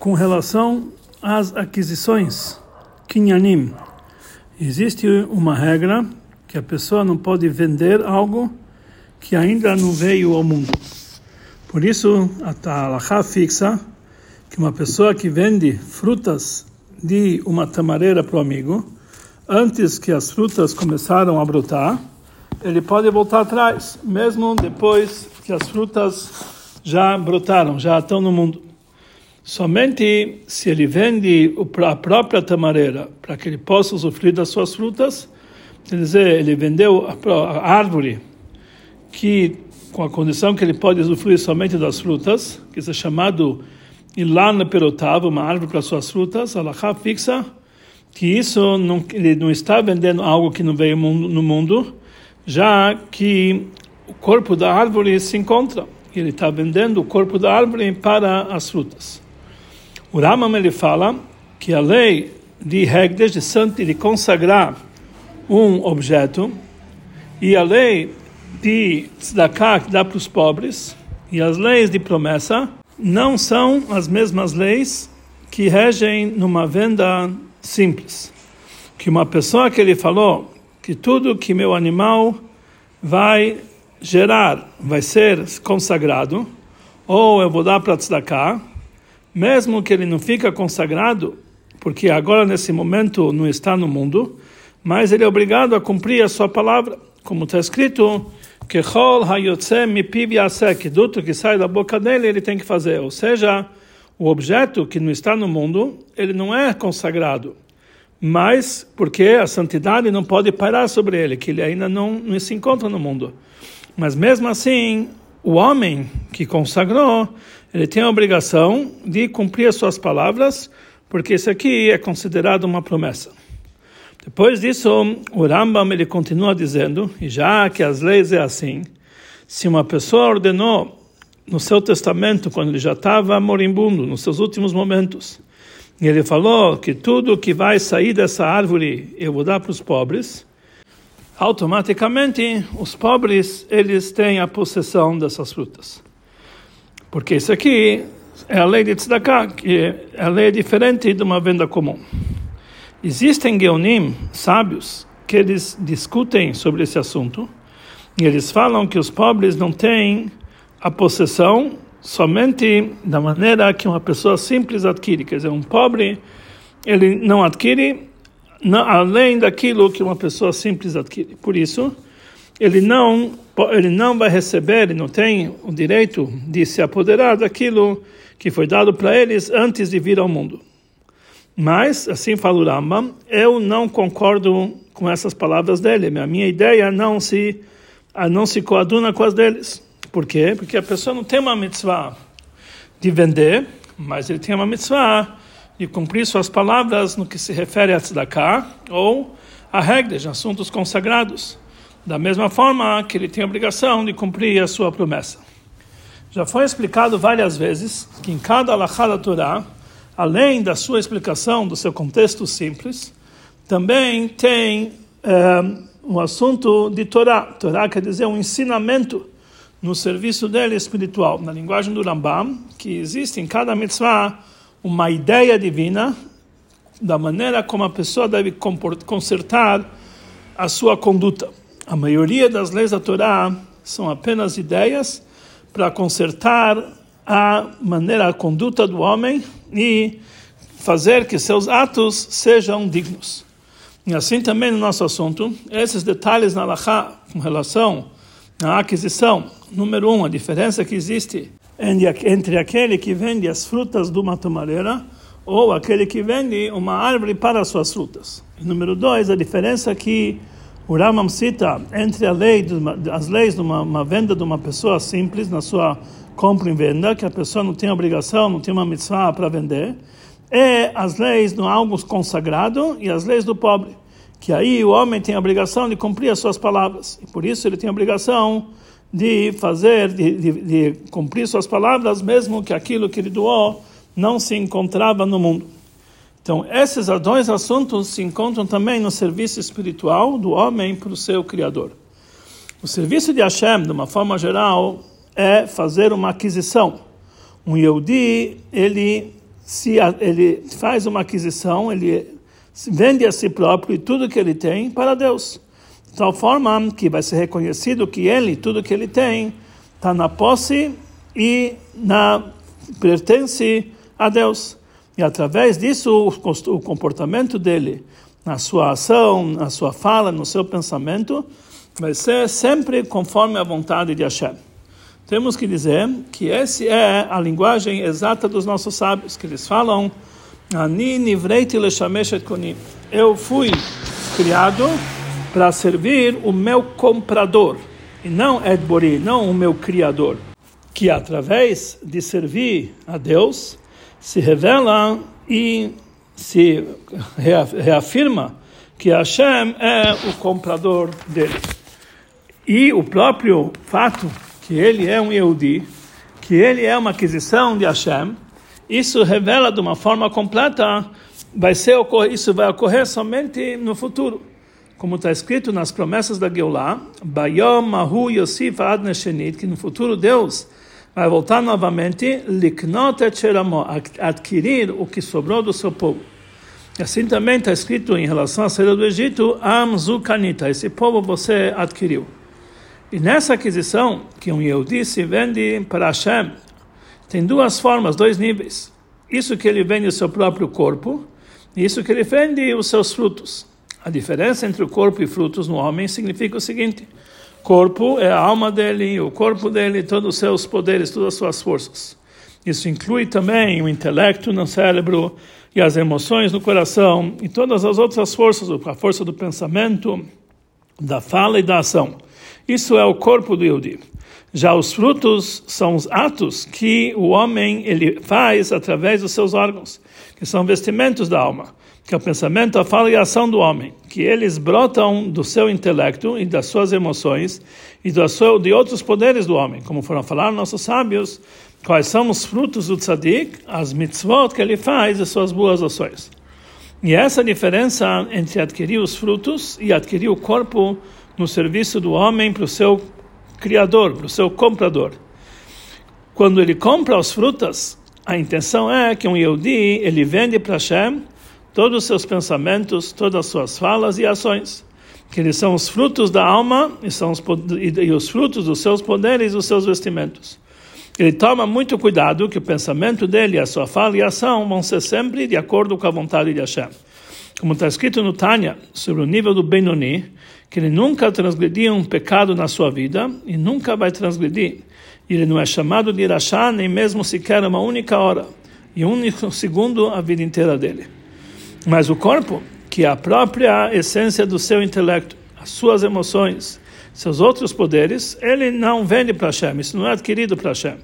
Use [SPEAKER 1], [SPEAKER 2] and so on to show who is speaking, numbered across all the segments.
[SPEAKER 1] Com relação às aquisições, kinyanim, existe uma regra que a pessoa não pode vender algo que ainda não veio ao mundo. Por isso, a halakha fixa que uma pessoa que vende frutas de uma tamareira para o amigo, antes que as frutas começaram a brotar, ele pode voltar atrás, mesmo depois que as frutas já brotaram, já estão no mundo. Somente se ele vende a própria tamareira para que ele possa usufruir das suas frutas, quer dizer, ele vendeu a árvore que, com a condição que ele pode usufruir somente das frutas, que é chamado Ilan Perotav, uma árvore para suas frutas, a halakha fixa que isso ele não está vendendo algo que não veio no mundo, já que o corpo da árvore se encontra, e ele está vendendo o corpo da árvore para as frutas. O Rambam ele fala que a lei de Hekdesh, de consagrar um objeto, e a lei de tzedakah, que dá para os pobres, e as leis de promessa, não são as mesmas leis que regem numa venda simples. Que uma pessoa que ele falou que tudo que meu animal vai gerar vai ser consagrado, ou eu vou dar para tzedakah, mesmo que ele não fica consagrado, porque agora nesse momento não está no mundo, mas ele é obrigado a cumprir a sua palavra, como está escrito, que tudo que sai da boca dele ele tem que fazer, ou seja, o objeto que não está no mundo, ele não é consagrado, mas porque a santidade não pode parar sobre ele, que ele ainda não se encontra no mundo. Mas mesmo assim, o homem que consagrou, ele tem a obrigação de cumprir as suas palavras, porque isso aqui é considerado uma promessa. Depois disso, o Rambam ele continua dizendo, e já que as leis é assim, se uma pessoa ordenou no seu testamento, quando ele já estava moribundo, nos seus últimos momentos, e ele falou que tudo que vai sair dessa árvore eu vou dar para os pobres, automaticamente os pobres eles têm a possessão dessas frutas. Porque isso aqui é a lei de tzedakah, que a lei é diferente de uma venda comum. Existem geonim, sábios, que eles discutem sobre esse assunto, e eles falam que os pobres não têm a possessão somente da maneira que uma pessoa simples adquire. Quer dizer, um pobre, ele não adquire além daquilo que uma pessoa simples adquire. Por isso, ele não vai receber, ele não tem o direito de se apoderar daquilo que foi dado para eles antes de vir ao mundo. Mas, assim fala o Rambam, eu não concordo com essas palavras dele. A minha ideia não se coaduna com as deles. Por quê? Porque a pessoa não tem uma mitzvah de vender, mas ele tem uma mitzvah de cumprir suas palavras no que se refere a tzedakah ou a Hekdesh, assuntos consagrados. Da mesma forma que ele tem a obrigação de cumprir a sua promessa. Já foi explicado várias vezes que em cada halakha da Torá, além da sua explicação do seu contexto simples, também tem um assunto de Torá. Torá quer dizer um ensinamento no serviço dele espiritual. Na linguagem do Rambam, que existe em cada mitzvah uma ideia divina da maneira como a pessoa deve consertar a sua conduta. A maioria das leis da Torá são apenas ideias para consertar a conduta do homem e fazer que seus atos sejam dignos. E assim também no nosso assunto, esses detalhes na halakha com relação à aquisição. Número 1, a diferença que existe entre aquele que vende as frutas de uma tamareira ou aquele que vende uma árvore para as suas frutas. E número 2, a diferença que o Rambam cita entre as leis de uma venda de uma pessoa simples na sua compra e venda, que a pessoa não tem obrigação, não tem uma mitzvah para vender, é as leis de algo consagrado e as leis do pobre, que aí o homem tem a obrigação de cumprir as suas palavras, e por isso ele tem a obrigação de cumprir suas palavras, mesmo que aquilo que ele doou não se encontrava no mundo. Então, esses dois assuntos se encontram também no serviço espiritual do homem para o seu Criador. O serviço de Hashem, de uma forma geral, é fazer uma aquisição. Um Yehudi, ele se ele faz uma aquisição, ele vende a si próprio e tudo que ele tem para Deus. De tal forma que vai ser reconhecido que tudo que ele tem, está na posse e pertence a Deus. E através disso, o comportamento dele, na sua ação, na sua fala, no seu pensamento, vai ser sempre conforme a vontade de Hashem. Temos que dizer que essa é a linguagem exata dos nossos sábios, que eles falam: Ani nivreiti leshamesh et koni. Eu fui criado para servir o meu comprador, e não Edbori, não o meu criador, que através de servir a Deus se revela e se reafirma que Hashem é o comprador dele. E o próprio fato que ele é um Yehudi, que ele é uma aquisição de Hashem, isso revela de uma forma completa, isso vai ocorrer somente no futuro. Como está escrito nas promessas da Geulah, Bayom Mahu Yosif Ad Neshenit, que no futuro Deus vai voltar novamente, Liknot et Sheramo, adquirir o que sobrou do seu povo. E assim também está escrito em relação à saída do Egito, Am Zukanita, esse povo você adquiriu. E nessa aquisição, que um Yehudi se vende para Hashem, tem duas formas, dois níveis. Isso que ele vende o seu próprio corpo, e isso que ele vende os seus frutos. A diferença entre o corpo e frutos no homem significa o seguinte: corpo é a alma dele, o corpo dele, todos os seus poderes, todas as suas forças. Isso inclui também o intelecto no cérebro e as emoções no coração e todas as outras forças, a força do pensamento, da fala e da ação. Isso é o corpo do Yehudi. Já os frutos são os atos que o homem ele faz através dos seus órgãos, que são vestimentos da alma, que é o pensamento, a fala e a ação do homem, que eles brotam do seu intelecto e das suas emoções e de outros poderes do homem, como foram falar nossos sábios, quais são os frutos do tzadik, as mitzvot que ele faz e suas boas ações. E essa diferença entre adquirir os frutos e adquirir o corpo no serviço do homem para o seu criador, para o seu comprador. Quando ele compra as frutas, a intenção é que um Yehudi, ele vende para Hashem todos os seus pensamentos, todas as suas falas e ações, que eles são os frutos da alma e os frutos dos seus poderes e dos seus vestimentos. Ele toma muito cuidado que o pensamento dele, a sua fala e a ação vão ser sempre de acordo com a vontade de Hashem. Como está escrito no Tânia, sobre o nível do Benoni, que ele nunca transgrediu um pecado na sua vida e nunca vai transgredir. Ele não é chamado de Irachá nem mesmo sequer uma única hora e um único segundo a vida inteira dele. Mas o corpo, que é a própria essência do seu intelecto, as suas emoções, seus outros poderes, ele não vende para Hashem, isso não é adquirido para Hashem.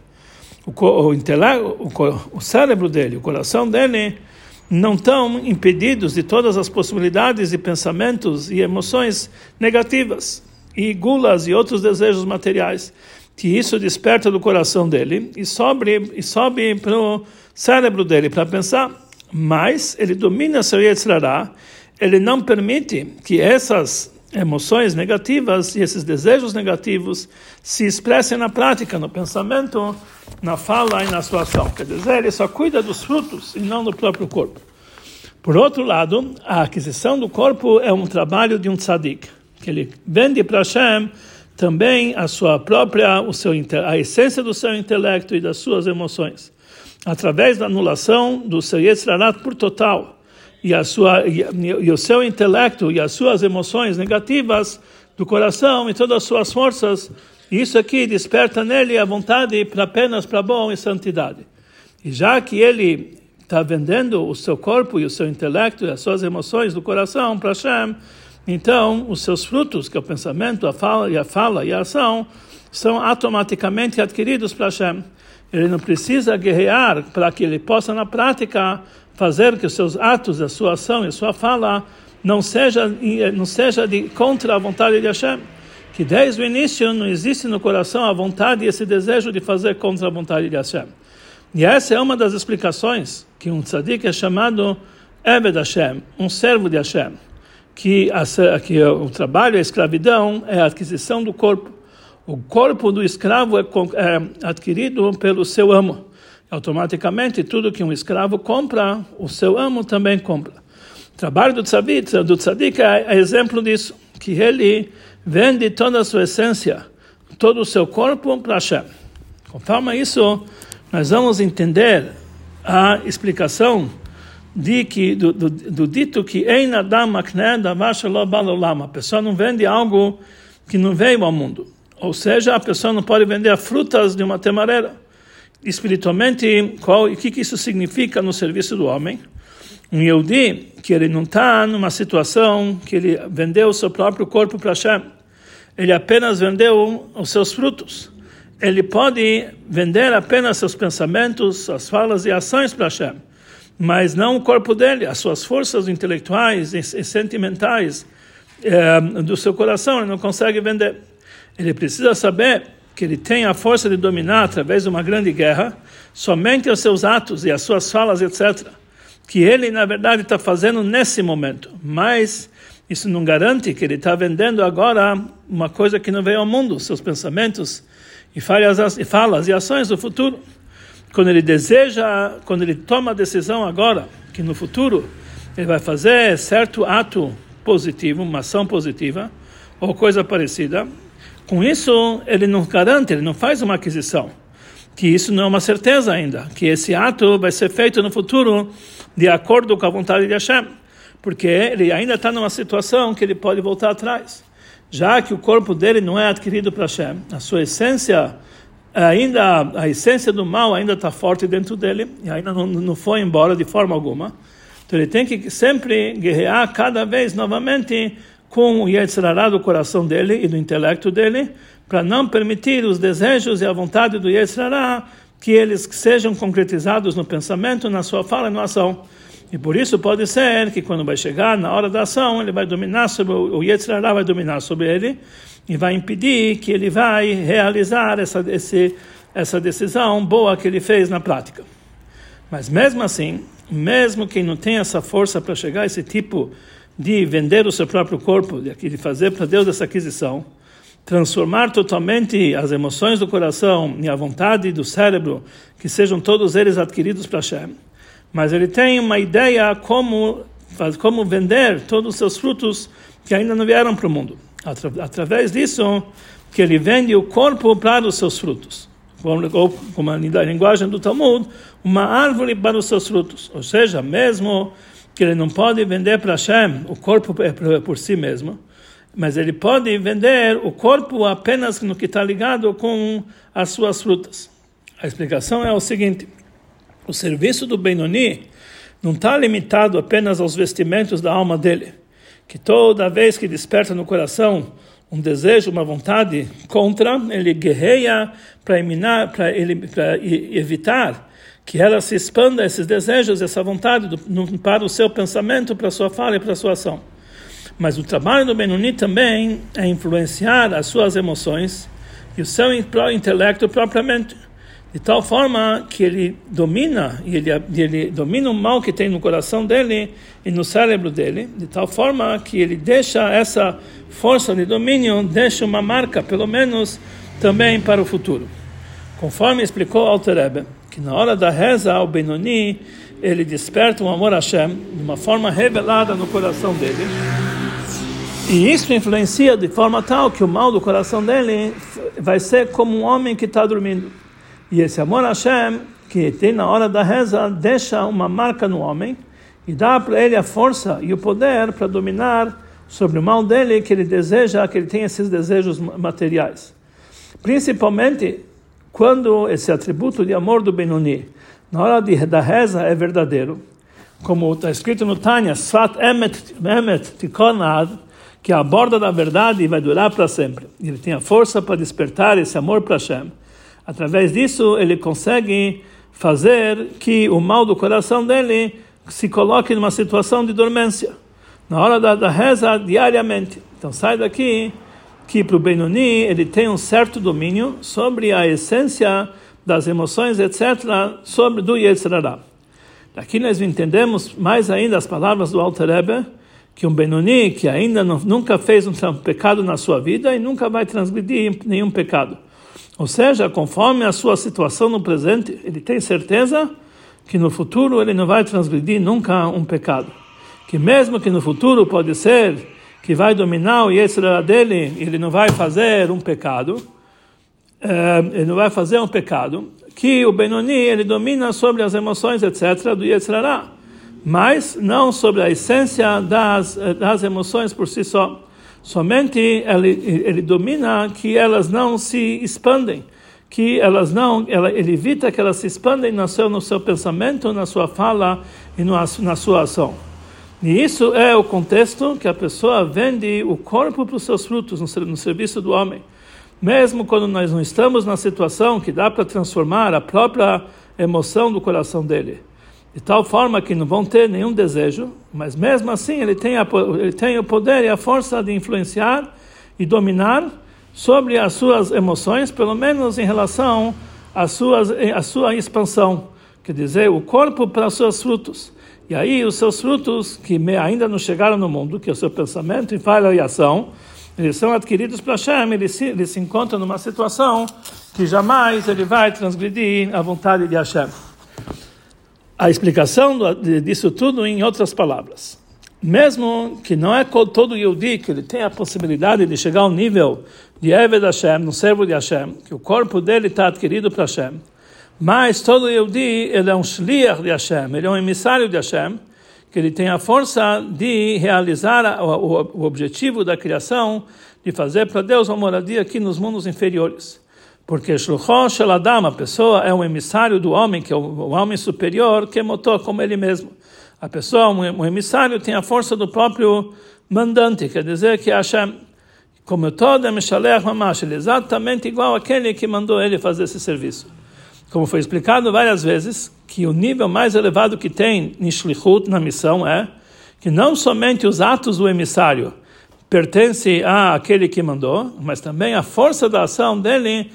[SPEAKER 1] O cérebro dele, o coração dele, não estão impedidos de todas as possibilidades de pensamentos e emoções negativas, e gulas e outros desejos materiais, que isso desperta do coração dele e sobe para o cérebro dele para pensar. Mas ele domina seu Yetzer Hara, ele não permite que essas emoções negativas e esses desejos negativos se expressem na prática, no pensamento, na fala e na sua ação. Quer dizer, ele só cuida dos frutos e não do próprio corpo. Por outro lado, a aquisição do corpo é um trabalho de um tzadik, que ele vende para Hashem também a sua própria, a essência do seu intelecto e das suas emoções, através da anulação do seu Yetzer Hara por total, e o seu intelecto e as suas emoções negativas do coração e todas as suas forças, isso aqui desperta nele a vontade apenas para bom e santidade. E já que ele está vendendo o seu corpo e o seu intelecto e as suas emoções do coração para Hashem, então os seus frutos, que é o pensamento, a fala e a ação, são automaticamente adquiridos para Hashem. Ele não precisa guerrear para que ele possa na prática fazer que os seus atos, a sua ação e a sua fala não seja contra a vontade de Hashem, que desde o início não existe no coração a vontade e esse desejo de fazer contra a vontade de Hashem. E essa é uma das explicações que um tzadik é chamado Eved Hashem, um servo de Hashem, que o trabalho, a escravidão, é a aquisição do corpo. O corpo do escravo é adquirido pelo seu amo. Automaticamente, tudo que um escravo compra, o seu amo também compra. O trabalho do tzadik é exemplo disso, que ele vende toda a sua essência, todo o seu corpo para Hashem. Conforme isso, nós vamos entender a explicação do dito que Ein Adam Makneh Davar Shelo Ba Le'olam. A pessoa não vende algo que não veio ao mundo. Ou seja, a pessoa não pode vender frutas de uma tamareira. Espiritualmente, o que isso significa no serviço do homem? Um Yehudi, que ele não está numa situação que ele vendeu o seu próprio corpo para Hashem. Ele apenas vendeu os seus frutos. Ele pode vender apenas seus pensamentos, suas falas e ações para Hashem, mas não o corpo dele, as suas forças intelectuais e sentimentais do seu coração, ele não consegue vender. Ele precisa saber que ele tem a força de dominar através de uma grande guerra somente os seus atos e as suas falas, etc., que ele, na verdade, está fazendo nesse momento. Mas isso não garante que ele está vendendo agora uma coisa que não veio ao mundo, seus pensamentos e falas e ações do futuro. Quando ele toma a decisão agora, que no futuro ele vai fazer certo ato positivo, uma ação positiva, ou coisa parecida, com isso ele não garante, ele não faz uma aquisição, que isso não é uma certeza ainda, que esse ato vai ser feito no futuro de acordo com a vontade de Hashem, porque ele ainda está numa situação que ele pode voltar atrás, já que o corpo dele não é adquirido para Hashem, a sua essência, a essência do mal ainda está forte dentro dele, e ainda não foi embora de forma alguma, então ele tem que sempre guerrear cada vez novamente com o Yetzer Hara do coração dele e do intelecto dele, para não permitir os desejos e a vontade do Yetzer Hara que eles sejam concretizados no pensamento, na sua fala e na ação. E por isso pode ser que quando vai chegar na hora da ação, ele vai dominar sobre o Yetzer Hara, vai dominar sobre ele e vai impedir que ele vai realizar essa decisão boa que ele fez na prática. Mas mesmo assim, mesmo quem não tem essa força para chegar a esse tipo de vender o seu próprio corpo, de fazer para Deus essa aquisição, transformar totalmente as emoções do coração e a vontade do cérebro, que sejam todos eles adquiridos para Hashem, mas ele tem uma ideia como vender todos os seus frutos que ainda não vieram para o mundo. Através disso, que ele vende o corpo para os seus frutos. Ou, como a linguagem do Talmud, uma árvore para os seus frutos. Ou seja, mesmo que ele não pode vender para Hashem o corpo por si mesmo, mas ele pode vender o corpo apenas no que está ligado com as suas frutas. A explicação é o seguinte: o serviço do Benoni não está limitado apenas aos vestimentos da alma dele, que toda vez que desperta no coração um desejo, uma vontade contra, ele guerreia para evitar que ela se expanda, esses desejos, essa vontade para o seu pensamento, para a sua fala e para a sua ação. Mas o trabalho do Benoni também é influenciar as suas emoções e o seu intelecto propriamente, de tal forma que ele domina, ele domina o mal que tem no coração dele e no cérebro dele, de tal forma que ele deixa essa força de domínio, deixa uma marca, pelo menos, também para o futuro. Conforme explicou Alter Rebbe, que na hora da reza, o Benoni, ele desperta um amor a Hashem de uma forma revelada no coração dele, e isso influencia de forma tal que o mal do coração dele vai ser como um homem que está dormindo. E esse amor a Hashem, que tem na hora da reza, deixa uma marca no homem e dá para ele a força e o poder para dominar sobre o mal dele, que ele deseja, que ele tem esses desejos materiais. Principalmente quando esse atributo de amor do Benoni, na hora da reza, é verdadeiro. Como está escrito no Tanya, Sfat Emet Tikon Ad, que a borda da verdade vai durar para sempre. Ele tem a força para despertar esse amor para Hashem. Através disso, ele consegue fazer que o mal do coração dele se coloque numa situação de dormência, na hora da reza, diariamente. Então, sai daqui que para o Benoni, ele tem um certo domínio sobre a essência das emoções, etc., do Yetzer Hara. Daqui nós entendemos mais ainda as palavras do Alter Rebbe, que um Benoni que ainda nunca fez um pecado na sua vida e nunca vai transgredir nenhum pecado. Ou seja, conforme a sua situação no presente, ele tem certeza que no futuro ele não vai transgredir nunca um pecado. Que mesmo que no futuro pode ser que vai dominar o Yetzirah dele, ele não vai fazer um pecado, que o Benoni ele domina sobre as emoções, etc., do Yetzirah, mas não sobre a essência das emoções por si só. Somente ele domina que elas não se expandem, ele evita que elas se expandem no seu pensamento, na sua fala e na sua ação. E isso é o contexto que a pessoa vende o corpo para os seus frutos no serviço do homem. Mesmo quando nós não estamos na situação que dá para transformar a própria emoção do coração dele, de tal forma que não vão ter nenhum desejo, mas mesmo assim ele tem o poder e a força de influenciar e dominar sobre as suas emoções, pelo menos em relação à sua expansão, quer dizer, o corpo para os seus frutos. E aí os seus frutos, que ainda não chegaram no mundo, que é o seu pensamento e fala e ação, eles são adquiridos para Hashem, ele se encontra numa situação que jamais ele vai transgredir a vontade de Hashem. A explicação disso tudo em outras palavras. Mesmo que não é todo Yehudi que ele tem a possibilidade de chegar ao nível de Eved Hashem, no servo de Hashem, que o corpo dele está adquirido para Hashem, mas todo Yehudi ele é um shliach de Hashem, ele é um emissário de Hashem, que ele tem a força de realizar o objetivo da criação, de fazer para Deus uma moradia aqui nos mundos inferiores. Porque Shluchó Shel Adam, a pessoa é um emissário do homem, que é o homem superior, que é motor como ele mesmo. A pessoa, um emissário, tem a força do próprio mandante, quer dizer que Hashem, como todo é Meshalech Mamash, ele é exatamente igual àquele que mandou ele fazer esse serviço. Como foi explicado várias vezes, que o nível mais elevado que tem em Shlichut, na missão, é que não somente os atos do emissário pertencem àquele que mandou, mas também a força da ação dele,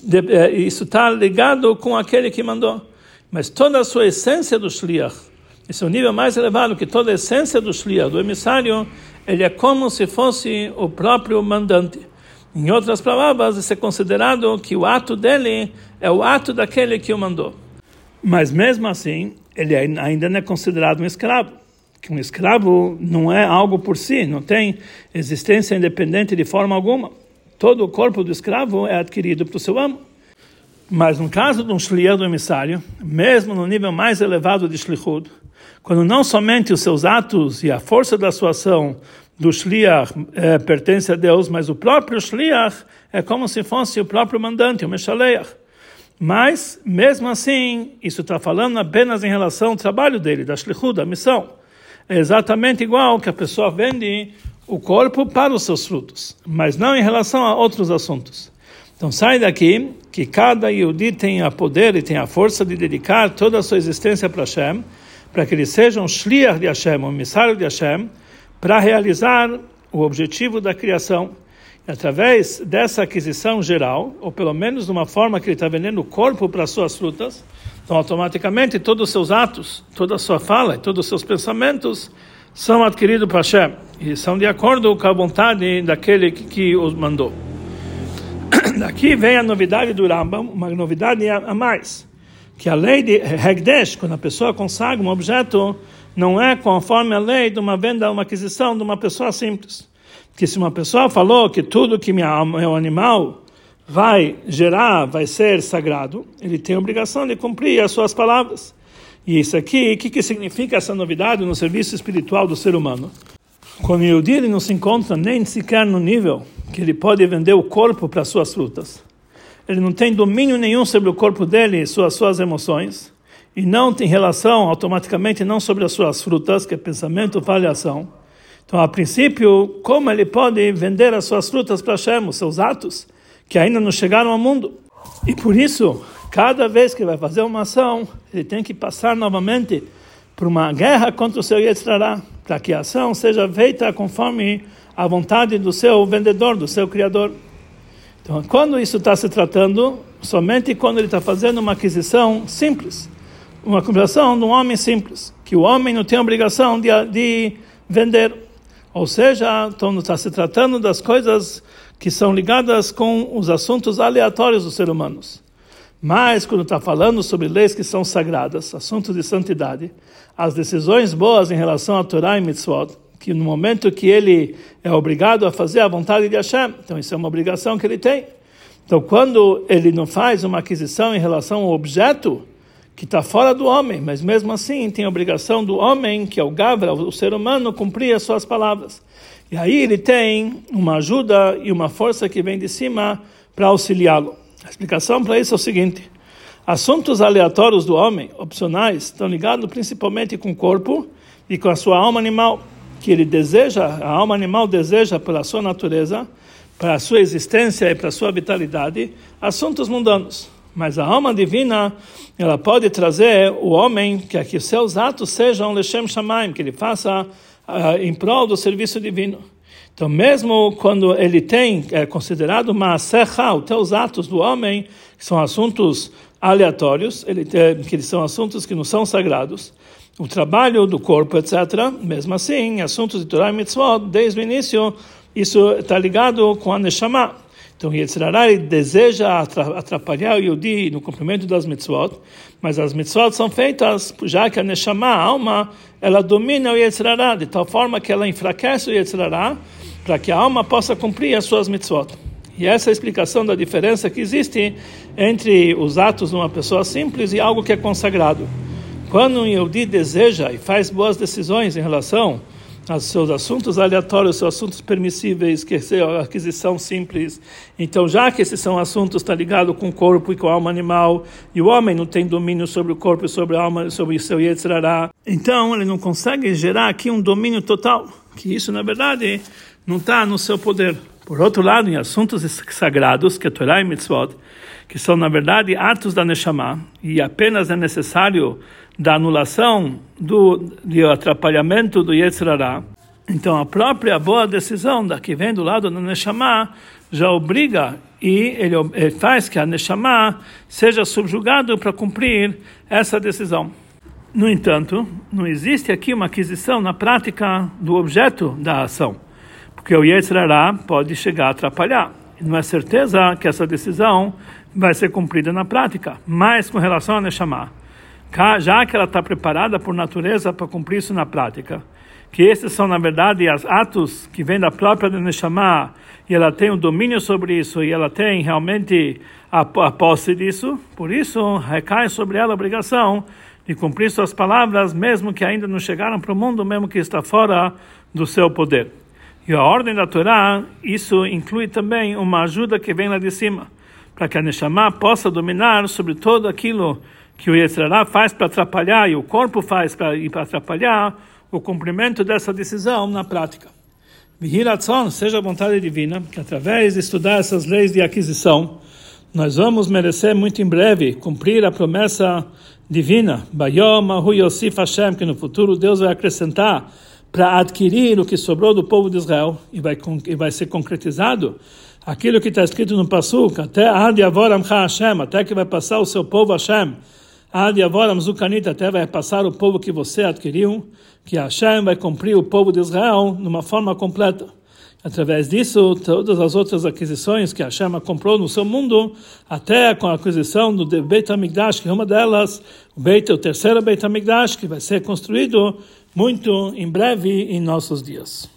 [SPEAKER 1] isso está ligado com aquele que mandou. Mas toda a sua essência do Shliach, esse é o nível mais elevado, que toda a essência do Shliach, do emissário, ele é como se fosse o próprio mandante. Em outras palavras, isso é considerado que o ato dele é o ato daquele que o mandou. Mas mesmo assim, ele ainda não é considerado um escravo. Que um escravo não é algo por si, não tem existência independente de forma alguma. Todo o corpo do escravo é adquirido para o seu amo. Mas no caso de um shliach, do emissário, mesmo no nível mais elevado de shlichut, quando não somente os seus atos e a força da sua ação do shliach pertence a Deus, mas o próprio shliach é como se fosse o próprio mandante, o meshaleach. Mas, mesmo assim, isso está falando apenas em relação ao trabalho dele, da shlichut, da missão. É exatamente igual que a pessoa vende o corpo para os seus frutos, mas não em relação a outros assuntos. Então sai daqui que cada Yehudi tem a poder e tem a força de dedicar toda a sua existência para Hashem, para que ele seja um shliach de Hashem, um emissário de Hashem, para realizar o objetivo da criação. E através dessa aquisição geral, ou pelo menos de uma forma que ele está vendendo o corpo para as suas frutas, então automaticamente todos os seus atos, toda a sua fala e todos os seus pensamentos são adquiridos para Hashem, e são de acordo com a vontade daquele que os mandou. Daqui vem a novidade do Rambam, uma novidade a mais, que a lei de Hekdesh, quando a pessoa consagra um objeto, não é conforme a lei de uma venda, uma aquisição de uma pessoa simples. Que se uma pessoa falou que tudo que meu animal vai gerar vai ser sagrado, ele tem a obrigação de cumprir as suas palavras. E isso aqui, o que significa essa novidade no serviço espiritual do ser humano? Quando o Yehudi não se encontra nem sequer no nível que ele pode vender o corpo para suas frutas, ele não tem domínio nenhum sobre o corpo dele e suas emoções, e não tem relação automaticamente não sobre as suas frutas, que é pensamento, fala e ação. Então, a princípio, como ele pode vender as suas frutas para Hashem, os seus atos, que ainda não chegaram ao mundo? E por isso, cada vez que vai fazer uma ação, ele tem que passar novamente por uma guerra contra o seu Yetzirah, para que a ação seja feita conforme a vontade do seu vendedor, do seu criador. Então, quando isso está se tratando, somente quando ele está fazendo uma aquisição simples, uma aquisição de um homem simples, que o homem não tem obrigação de vender. Ou seja, então está se tratando das coisas que são ligadas com os assuntos aleatórios dos seres humanos. Mas, quando está falando sobre leis que são sagradas, assuntos de santidade, as decisões boas em relação a Torá e Mitzvot, que no momento que ele é obrigado a fazer a vontade de Hashem, então isso é uma obrigação que ele tem. Então, quando ele não faz uma aquisição em relação ao objeto que está fora do homem, mas mesmo assim tem a obrigação do homem, que é o Gavra, o ser humano, cumprir as suas palavras. E aí ele tem uma ajuda e uma força que vem de cima para auxiliá-lo. A explicação para isso é o seguinte: assuntos aleatórios do homem, opcionais, estão ligados principalmente com o corpo e com a sua alma animal, que ele deseja, a alma animal deseja pela sua natureza, para a sua existência e para a sua vitalidade, assuntos mundanos. Mas a alma divina, ela pode trazer o homem que os seus atos sejam Leshem Shamayim, que ele faça em prol do serviço divino. Então, mesmo quando ele tem considerado Maasecha, os teus atos do homem, que são assuntos aleatórios, que são assuntos que não são sagrados, o trabalho do corpo, etc., mesmo assim, assuntos de Torah e Mitzvot, desde o início, isso está ligado com a Neshama. Então, Yetzer Hara deseja atrapalhar o Yehudi no cumprimento das mitzvot, mas as mitzvot são feitas, já que a Neshama, a alma, ela domina o Yetzer Hara, de tal forma que ela enfraquece o Yetzer Hara, para que a alma possa cumprir as suas mitzvot. E essa é a explicação da diferença que existe entre os atos de uma pessoa simples e algo que é consagrado. Quando um Yehudi deseja e faz boas decisões em relação aos seus assuntos aleatórios, seus assuntos permissíveis, que é a aquisição simples. Então, já que esses são assuntos que estão ligados com o corpo e com a alma animal, e o homem não tem domínio sobre o corpo e sobre a alma, sobre o seu Yetzer Hara, então ele não consegue gerar aqui um domínio total, que isso, na verdade, não está no seu poder. Por outro lado, em assuntos sagrados, que é Torá e Mitzvot, que são, na verdade, atos da Neshama, e apenas é necessário da anulação do atrapalhamento do Yetzer Hara. Então, a própria boa decisão da que vem do lado da Neshama já obriga e ele faz que a Neshama seja subjugado para cumprir essa decisão. No entanto, não existe aqui uma aquisição na prática do objeto da ação, porque o Yetzer Hara pode chegar a atrapalhar. Não é certeza que essa decisão vai ser cumprida na prática, mas com relação a Neshama, já que ela está preparada por natureza para cumprir isso na prática, que esses são, na verdade, os atos que vêm da própria Neshama, e ela tem o domínio sobre isso, e ela tem realmente a posse disso, por isso recai sobre ela a obrigação de cumprir suas palavras, mesmo que ainda não chegaram para o mundo, mesmo que está fora do seu poder. E a ordem da Torá, isso inclui também uma ajuda que vem lá de cima, para que a Neshama possa dominar sobre todo aquilo que o Yetzer Hara faz para atrapalhar e o corpo faz para atrapalhar o cumprimento dessa decisão na prática. Vihi Ratzon, seja a vontade divina, que através de estudar essas leis de aquisição, nós vamos merecer muito em breve cumprir a promessa divina, Bayom Ahu Yosif Hashem, que no futuro Deus vai acrescentar para adquirir o que sobrou do povo de Israel e vai ser concretizado aquilo que está escrito no Pasuk, até Ad Yavor Amcha Hashem, até que vai passar o seu povo Hashem, Ad Yavor Amzukanit, até vai passar o povo que você adquiriu, que Hashem vai cumprir o povo de Israel de uma forma completa. Através disso, todas as outras aquisições que Hashem comprou no seu mundo, até com a aquisição do Beit HaMikdash, que é uma delas, o terceiro Beit HaMikdash, que vai ser construído muito em breve em nossos dias.